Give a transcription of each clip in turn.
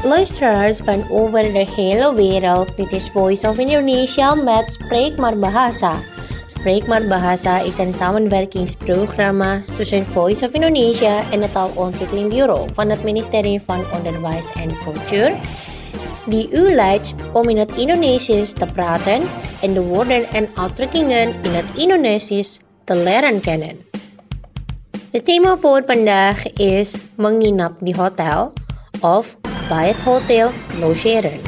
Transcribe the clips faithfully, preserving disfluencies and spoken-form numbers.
Luisteraars van over de hele wereld, dit is Voice of Indonesia met Spreek maar Bahasa. Spreek maar Bahasa is een samenwerkingsprogramma tussen Voice of Indonesia en het Taalontwikkelingbureau van het ministerie van Onderwijs en Cultuur, die u leidt om in het Indonesisch te praten en de woorden en uitdrukkingen in het Indonesisch te leren kennen. Het thema voor vandaag is menginap di hotel of bij het hotel logeren.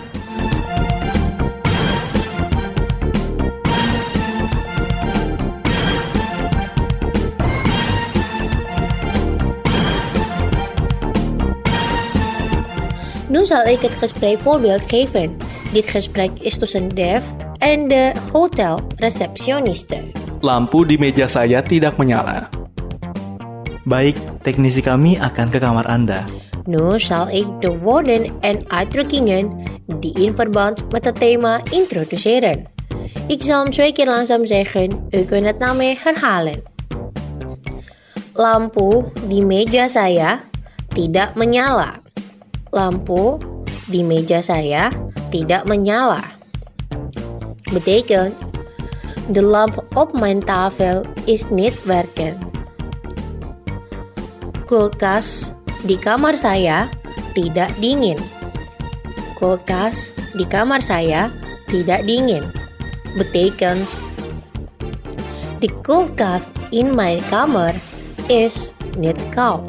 Nu zal ik het gesprek voorbeeld geven. Dit gesprek is tussen Dev en de hotelreceptioniste. Lampu di meja saya tidak menyala. Baik, teknisi kami akan ke kamar Anda. Nu zal ik de woorden en uitdrukkingen die in verband met het thema introduceren. Ik zal hem twee keer langzaam zeggen, u kunt het nou mee herhalen. Lampu di meja saya tidak menyala. Lampu di meja saya tidak menyala. Betekent, de lamp op mijn tafel is niet werken. Kulkas di kamar saya tidak dingin. Kulkas di kamar saya tidak dingin. Betekent, de kulkas in mijn kamer is niet koud.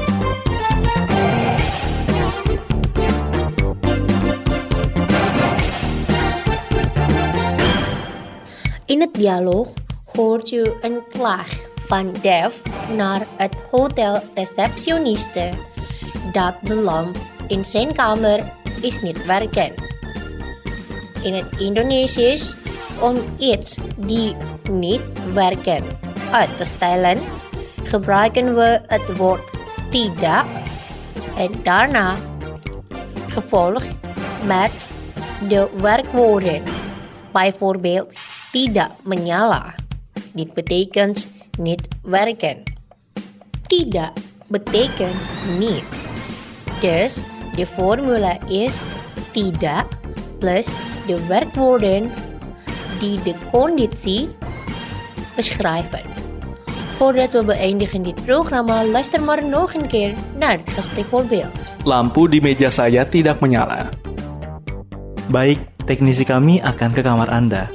In het dialoog hoort u een klaag van Dev naar het hotelreceptioniste dat de lamp in zijn kamer is niet werken. In het Indonesisch, om iets die niet werken uit te stellen, gebruiken we het woord tidak en daarna gevolgd met de werkwoorden. Bijvoorbeeld tidak menyala. Dit betekent niet werken. Tidak betekent niet. Dus de formule is tidak plus de werkwoorden die de conditie beschrijven. Voordat we beëindigen dit programma, luister maar nog een keer naar het gesprekvoorbeeld. Lampu di meja saya tidak menyala. Baik, teknisi kami akan ke kamar Anda.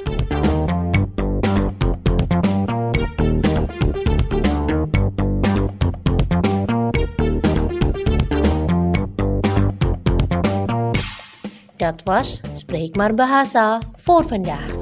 Dat was Spreek maar Bahasa voor vandaag.